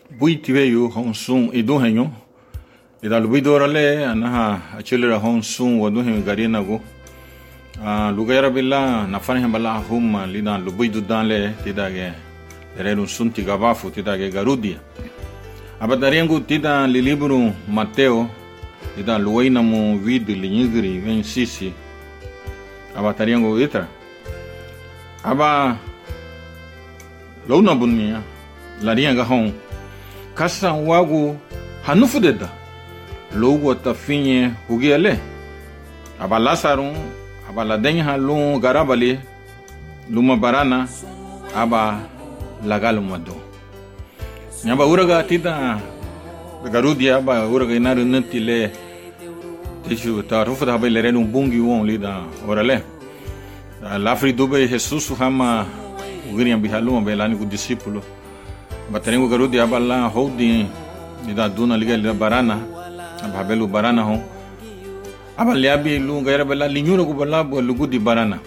buiti veio hon sun e do henyo e da lubidora le anaha achelera hon sun wa do hen garina go lugera billa na fane bala huma lina lubidu dan le tidage erun sun tigabafu tidage garudia abadarengo tida li libro Mateo tida luina mo vid linyigri ven sisi abatarengo itra aba lona bunmia la rianga hon kasa wagu hanufudeda logo tafinye hugiele aba lasarun aba laden halun garabali luma barana aba lagal mado nyamba uraga tida garudia aba uraga inaru nantile tishu tarufu da bele renu bungi won lida orale lafri dube Jesus hama ugiriam bihaluma belani ku discípulo batarengo garudia aba la holding lida duna liga lida barana aba belu barana ho aba liabi lu gaira bela linyuro ku bala bo lugudi barana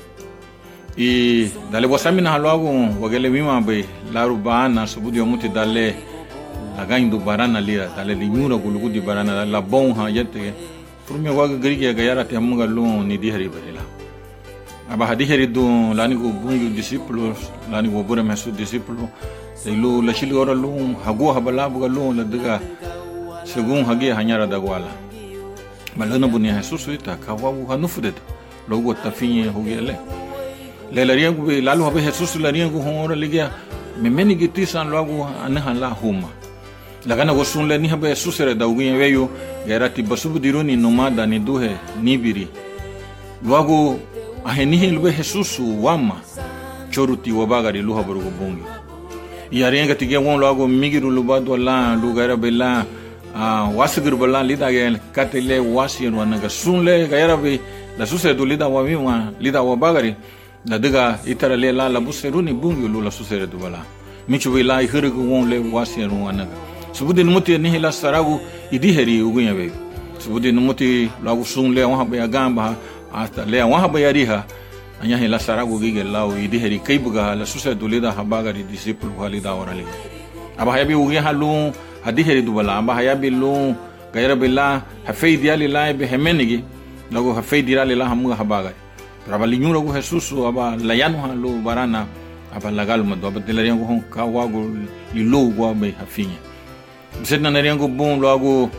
e dale wasamina halago wagele mima be laru bana subudi omuti dale lagaindo barana lira dale linyuro ku lugudi barana la bonha yete furmi waga grige gayara te amunga lu ni di hari barila aba hadi hari du lani go bungu discípulos lani go bore mesu discípulo lu la shili ora lu hago habala bu lu la daga segun hagi hanyara dagwala malana bunia Jesus ita kawawu hanufudet logo tafinye hugele lela riangu be lalu habe Jesus la riangu hora ligia memeni gitisan logo anaha la huma lagana gosun le ni habe Jesus era dawgin weyo garati basubu diruni nomada ni duhe nibiri logo aheni lube Jesus wama choruti wabagari luha borugo bungi yarenga tige won logo migiru lubado la lugara bella wasigur bala lida ge katele wasiyan wanaga sunle gayara be la suse do lida wa miwa lida wa bagari la diga itara le la buseruni bungi lu la suse do bala michu be la hirgu won le wasiyan wanaga subudi numuti ni la saragu idi heri ugunya be subudi numuti lagu sunle wa be agamba hasta le wa be yariha anya hela saragu gige lawo idi heri kaibuga la suse do lida habagari disciple walida warale aba habi ugunya halu hadi heri dubala amba hayabi lu gaira billa hafeidi ali la be hemenigi lago hafeidi ali la hamu habaga rabali nyuro go Jesus aba layanu halu barana aba lagal mado aba delariango hon kawago lilu go be hafinya bisedna nariango bon lago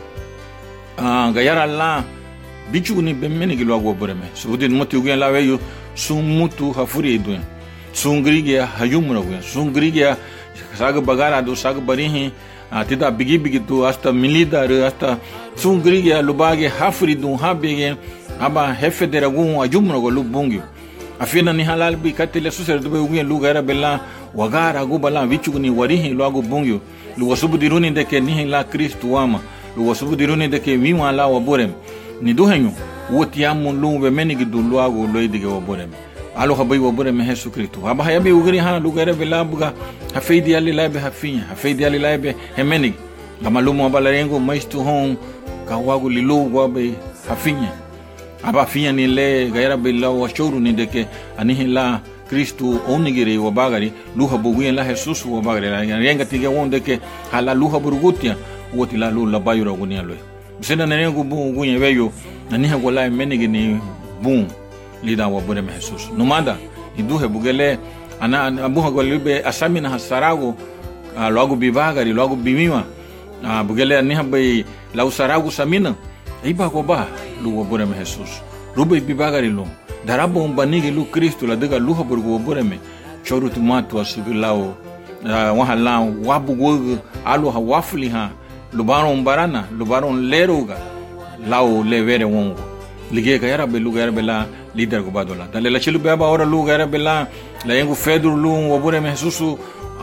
gaira la bichu ni be menigi lago boreme sudin moti ugen la weyo sumutu hafuri edu sungrige hayumro go sungrige saga bagara do saga barihi tida bigi tu hasta milidar hasta sungrige lubage hafri dun habege aba hefedera gun ajumro go lubungi afina ni halal bi katile suser do gun lugara bella wagara go bala vichugni warihi logo bungi lu wasubudiruni de ke ni la Kristo wama lu wasubudiruni de ke miwa la waborem ni do henyo woti amun lu be menigi du logo loidige waborem alo habai waborem Jesus Kristo aba hayabi ugri ha lugara bella buga hafeidi ali laibe hafinya hafeidi ali laibe hemenig gamalumo balarengo maistu hon kawagu lilu wabe hafinya aba finya ni le gaira bella wa choru ni deke anihi la Kristo onigiri wabagari luha buguyen la Jesus wabagari la renga tige won deke hala luha burgutia woti la lu la bayura gunia lo bisena nengo buguyen weyo aniha gola menigi ni bun lida wabure me Jesus numanda iduhe bugele ana abuha golibe asamina hasarago logo bivagari logo bimiwa bugele ni habe la usarago samina iba ko ba lu wabure me Jesus rube bivagari lo darabo banigi lu Kristo la daga lu haburgo wabure me chorutu matu asigilao wahala wabugo alu hawafli ha lubaron barana lubaron leroga lao levere wongo lige gayara be lu gayara bela leader go badola dale la chilu baba ora lu gayara bela la yengu fedru lu wabure me Jesus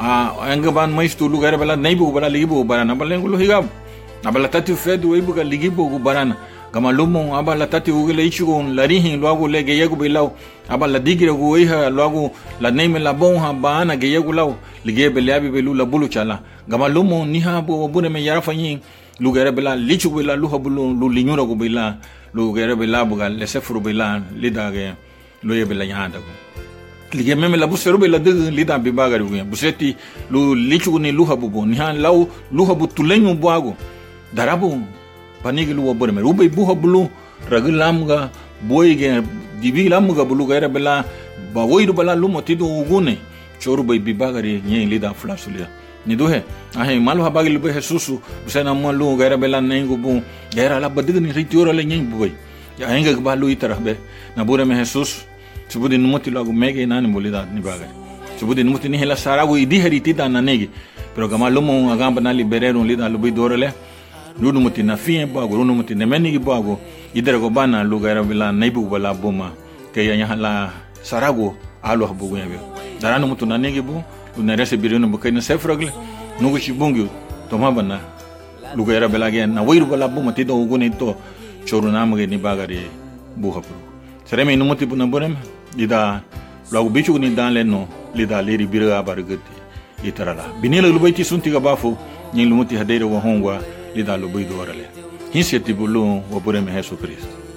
anga ban maistu lu gayara bela naibu bala ligibo barana balengu lu higab abala tati fedu ibuga ligibo go barana gama lumo abala tati ugele ichugo larihi logo le geyego belaw abala digire go iha logo la neme la bonha bana geyego law lige bele abi belu la bulu chala gama lumo ni ha bo wabure me yara fanyi lu gayara bela lichu bela lu habulu lu linyura go bela lu gayara bela buga le sefuru bela lidage lo yebela yanda go lige meme la busero be la de lida be bagari gu buseti lu lichu ni luha bubu ni han law luha bu tulenyu buago darabu panigi lu wobore me ube buha bulu ragulamga boyge dibi lamga bulu gaira bela ba woidu bala lumo tidu ugune choru be bagari nyi lida flasulia ni dohe ahe malu habagi lu be Jesus busena mo lu gaira bela nengu bu gaira la badig ni ritiora le nyi boy ya enga ba lu itarabe na bure me Jesus subudi numuti lagu mege nani bolida ni bagari subudi numuti ni hela saragu idi heritida na negi pero kama lumo agamba na liberero lida lubi dorele lunu muti na fie bago lunu muti ne menigi bago idere go bana lugaira bila naibu bala boma ke ya hala saragu alu habugo yabe darano mutu na negi bu na rese birino bu kayna sefragle nugo shibungu to mabana lugaira bela ge na wiru bala boma tido ugune to choru namage ni bagari bu hapro sereme numuti bu na bonem lida lagu bichu ni dan leno lida leri bira bargati itarala binela lubaiti sunti ga bafo ni lumuti hadeire wa hongwa lida lubai dorale hinse tibulu wa bureme Jesus Cristo.